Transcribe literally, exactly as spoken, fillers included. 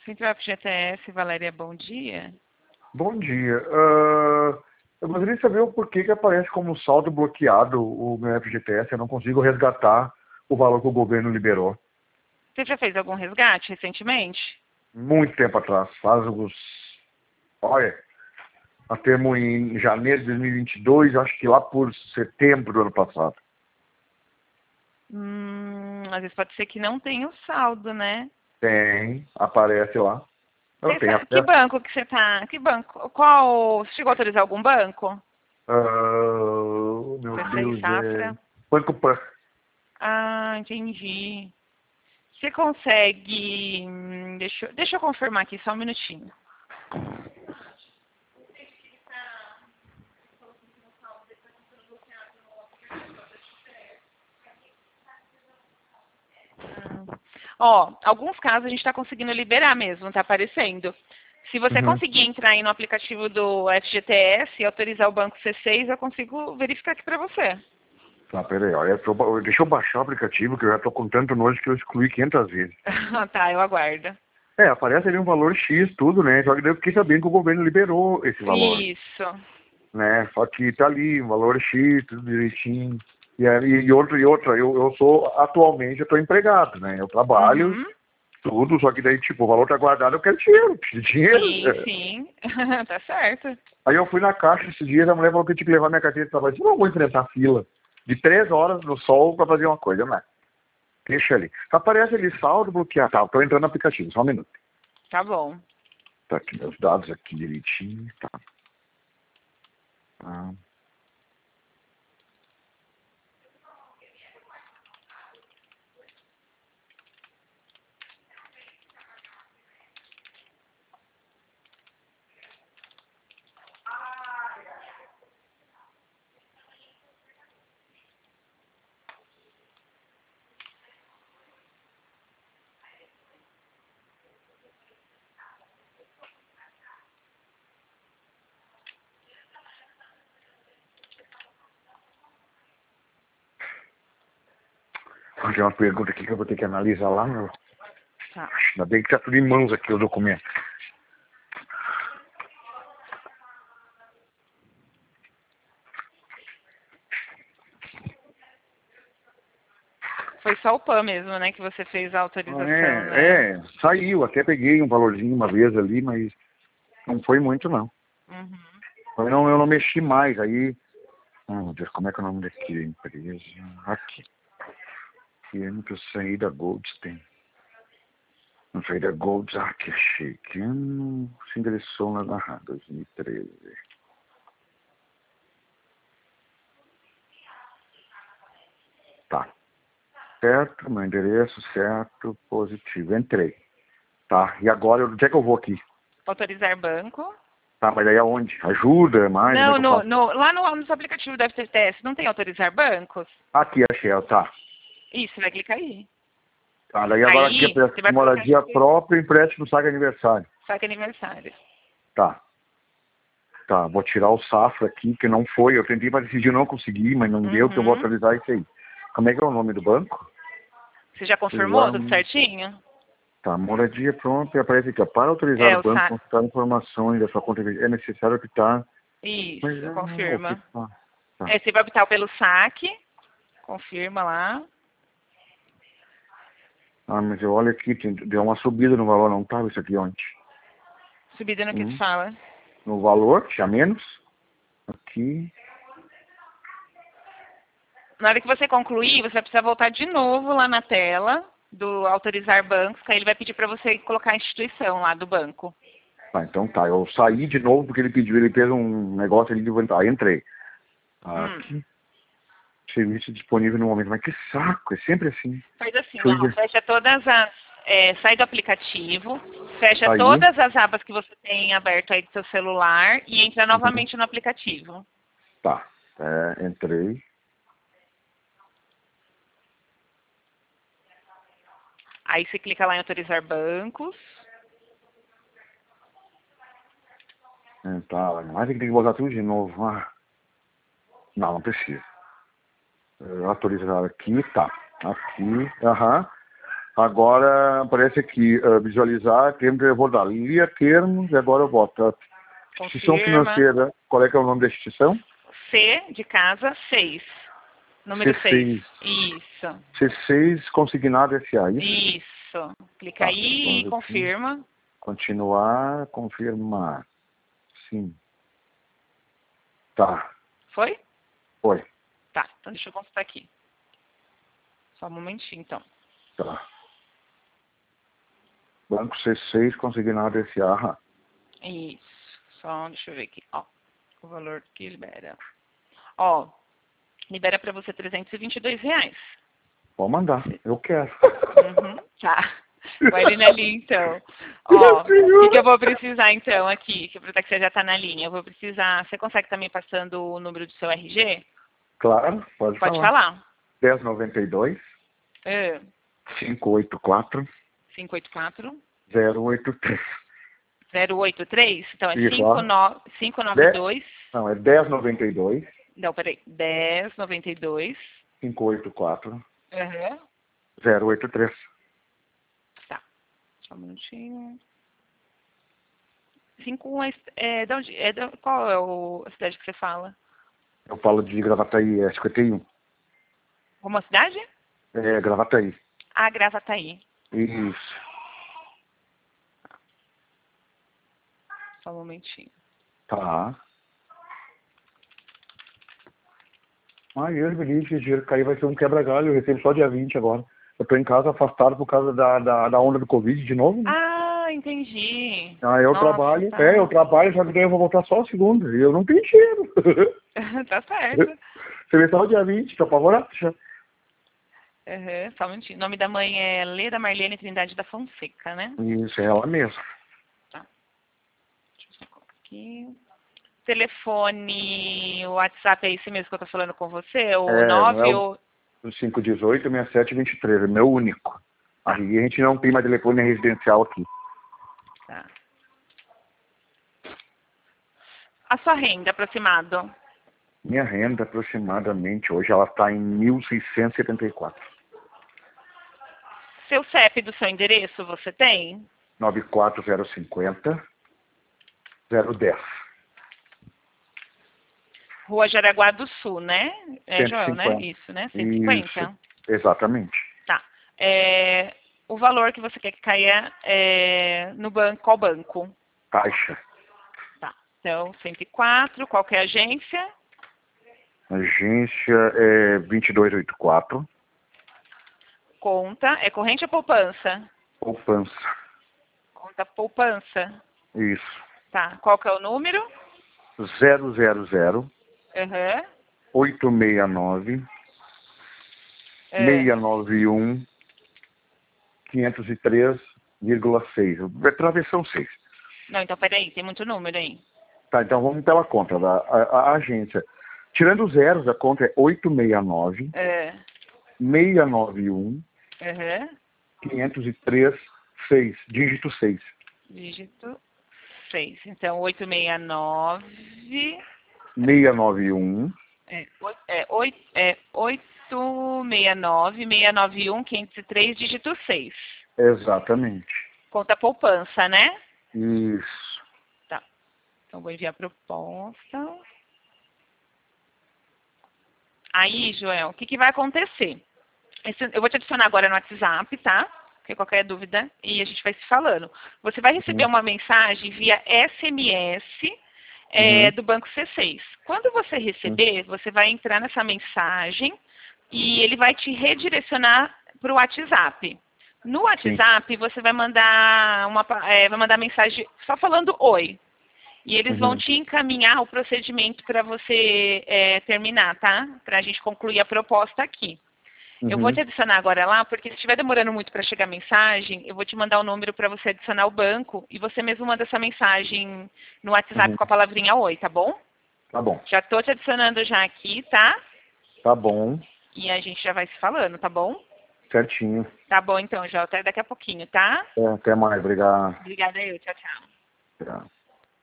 Central F G T S, Valéria, bom dia. Bom dia. Uh, eu gostaria de saber o porquê que aparece como saldo bloqueado o meu F G T S. Eu não consigo resgatar o valor que o governo liberou. Você já fez algum resgate recentemente? Muito tempo atrás. Faz uns... Olha, nós temos em janeiro de dois mil e vinte e dois, acho que lá por setembro do ano passado. Hum, às vezes pode ser que não tenha o saldo, né? Tem, aparece lá. Eu Você tenho sabe, que acesso. banco que você tá? Que banco? Qual? Você chegou a autorizar algum banco? Uh, meu C seis Deus, é... Safra? Banco Pan. Ah, entendi. Você consegue... hum, Deixa, eu- deixa eu confirmar aqui, só um minutinho. Ó, alguns casos a gente está conseguindo liberar mesmo, tá aparecendo. Se você Uhum. conseguir entrar aí no aplicativo do F G T S e autorizar o banco C seis, eu consigo verificar aqui para você. Tá, peraí, ó. Eu tô... Deixa eu baixar o aplicativo, que eu já tô com tanto nojo que eu excluí quinhentas vezes. Tá, eu aguardo. É, aparece ali um valor X, tudo, né? Só que daí eu fiquei sabendo que o governo liberou esse valor, Isso. né? Só que tá ali, um valor X, tudo direitinho. E, aí- e outra, e outra, eu, eu sou, atualmente, eu tô empregado, né? Eu trabalho, Uhum. tudo, só que daí, tipo, o valor tá guardado, eu quero dinheiro, preciso de dinheiro. Sim, É. sim. Tá certo. Aí eu fui na caixa esses dias, a mulher falou que eu tinha que levar minha carteira de trabalho. Eu não vou enfrentar fila de três horas no sol pra fazer uma coisa, né? Deixa ali. Aparece ali, saldo bloqueado. Tá, tô entrando no aplicativo, só um minuto. Tá bom. Tá aqui meus dados aqui direitinho, tá. Ah. Tem uma pergunta aqui que eu vou ter que analisar lá, meu. Tá. Ainda bem que tá tudo em mãos aqui o documento. Foi só o P A M mesmo, né, que você fez a Ah, autorização, né? É, é, saiu, até peguei um valorzinho uma vez ali, mas não foi muito não. Uhum. Eu não, eu não mexi mais, aí... Ah, meu Deus, como é que é o nome daqui da empresa? Aqui. Que ano que eu saí da Goldstein? Não saí da Gold, ah, que achei. Que ano se ingressou na Narra, dois mil e treze. Tá. Certo, meu endereço certo, positivo. Entrei. Tá, e agora, onde é que eu vou aqui? Autorizar banco. Tá, mas aí aonde? Ajuda mais? Como é Não, que eu no, faço? no, lá no, nos aplicativos da F G T S não tem autorizar bancos? Aqui, achei, ó, tá. Isso, vai clicar aí. Tá, daí agora aqui Aí, você é vai colocar moradia própria, empréstimo, saque aniversário. saque aniversário. Tá. Tá, vou tirar o Safra aqui, que não foi. Eu tentei para decidir, não consegui, mas não deu, que eu vou Uhum. atualizar isso aí. Como é que é o nome do banco? Você já confirmou tudo Lam... certinho? Tá, moradia pronta, e aparece aqui, ó. Para autorizar É, o o banco, saque. consultar informações da sua conta, é necessário optar. Mas Isso, é confirma. optar. Tá. É, você vai optar pelo saque. Confirma lá. Ah, mas eu olho aqui, tem- deu uma subida no valor, não tava isso aqui ontem. Subida no que se Hum. fala. No valor, tinha menos. Aqui. Na hora que você concluir, você vai precisar voltar de novo lá na tela do autorizar bancos, que aí ele vai pedir para você colocar a instituição lá do banco. Tá, então tá. Eu saí de novo porque ele pediu, ele fez um negócio ali de entrar. Aí entrei. Hum. Aqui. Serviço disponível no momento. Mas que saco, é sempre assim. Faz assim, Deixa eu ó, ver. fecha todas as... é, sai do aplicativo, fecha Aí. todas as abas que você tem aberto aí do seu celular e entra Uhum. novamente no aplicativo. Tá. É, entrei. Aí você clica lá em autorizar bancos. É, tá. Mas tem que botar tudo de novo. Ah. Não, não precisa. É, autorizar aqui, tá. Aqui. Aham. Agora aparece aqui, uh, visualizar, termos, eu vou dar, lia termos e agora eu boto. A instituição Confirma. financeira, qual é que é o nome da instituição? C de casa, seis. Número C seis. seis. Isso. C seis consignado S A, isso? Isso. Clica Tá, aí vamos e aqui. confirma. Continuar, confirmar. Sim. Tá, Foi? foi. Tá, então deixa eu consultar aqui. Só um momentinho, então. Tá. Banco C seis consignado S A. Isso. Só, deixa eu ver aqui. Ó, o valor que libera. Ó, libera pra você trezentos e vinte e dois reais. Pode mandar, eu quero. Uhum, tá. Vai na linha, então. Ó, o que, que eu vou precisar, então, aqui? Que aproveitar que você já tá na linha. Eu vou precisar... Você consegue também passando o número do seu R G? Claro, pode, Pode falar. falar. dez noventa e dois, É, quinhentos e oitenta e quatro, cinco oito quatro, zero oito três. zero oito três? Então é Isso, ó. cinco nove dois. Não, é dez noventa e dois, Não, peraí. dez noventa e dois. quinhentos e oitenta e quatro, Uhum. zero oito três. Tá. Só um minutinho. cinco é, é, de onde, é de, qual é o, a cidade que você fala? Eu falo de Gravataí, é cinquenta e um. Como a cidade? É, Gravataí. Ah, Gravataí. Isso. Só um momentinho. Tá. Ah, eu me disse que esse dinheiro cair vai ser um quebra-galho. Eu recebo só dia vinte agora. Eu tô em casa afastado por causa da, da, da onda do Covid de novo, né? Ah, entendi. Ah, eu Nossa, trabalho. tá. É, eu trabalho, só que daí eu vou voltar só a segunda. E eu não tenho dinheiro. Tá certo. Você vê só o dia vinte, tô apavorado. Já. Uhum, só um minutinho. O nome da mãe é Leda Marlene Trindade da Fonseca, né? Isso, é ela mesma. Tá. Deixa eu só colocar aqui. Telefone, o WhatsApp é esse mesmo que eu tô falando com você? O É, não nove é ou... o cinco um oito, seis sete dois três, é meu único. Aí a gente não tem mais telefone residencial aqui. Tá. A sua renda, aproximado? Minha renda, aproximadamente, hoje ela está em mil seiscentos e setenta e quatro. Seu C E P do seu endereço, você tem? nove quatro zero cinco zero, zero dez. Rua Jaraguá do Sul, né? É, cento e Joel, né? cinquenta. Isso, né? cento e cinquenta? Isso, exatamente. Tá. É, o valor que você quer que caia é, no banco, qual banco? Caixa. Tá. Então, cento e quatro, qual que é a agência? Agência é dois dois oito quatro. Conta, é corrente ou poupança? Poupança. Conta poupança. Isso. Tá. Qual que é o número? zero zero zero, Aham. oito seis nove, É. seis nove um, quinhentos e três vírgula seis. É travessão seis. Não, então peraí, tem muito número aí. Tá, então vamos pela conta da a, a, a agência. Tirando os zeros, a conta é oito seis nove, É. seis nove um, Aham. quinhentos e três, seis, dígito seis. Dígito seis. Então, oito seis nove. seis nove um. É, oito, é, oito, é oito seis nove, seis nove um, quinhentos e três, dígito seis. Exatamente. Conta poupança, né? Isso. Tá. Então, vou enviar a proposta. Aí, Joel, o que, que vai acontecer? Esse, eu vou te adicionar agora no WhatsApp, tá? Porque qualquer dúvida, e a gente vai se falando. Você vai receber Uhum. uma mensagem via S M S é, Uhum. do Banco C seis. Quando você receber, uhum. você vai entrar nessa mensagem e ele vai te redirecionar para o WhatsApp. No WhatsApp, Sim. você vai mandar uma é, vai mandar mensagem só falando oi. E eles uhum. vão te encaminhar o procedimento para você é, terminar, tá? Para a gente concluir a proposta aqui. Uhum. Eu vou te adicionar agora lá, porque se estiver demorando muito para chegar a mensagem, eu vou te mandar o número para você adicionar o banco e você mesmo manda essa mensagem no WhatsApp uhum. com a palavrinha oi, tá bom? Tá bom. Já tô te adicionando já aqui, tá? Tá bom. E a gente já vai se falando, tá bom? Certinho. Tá bom então, já até daqui a pouquinho, tá? É, até mais, obrigado. Obrigada eu, tchau, tchau. Obrigado.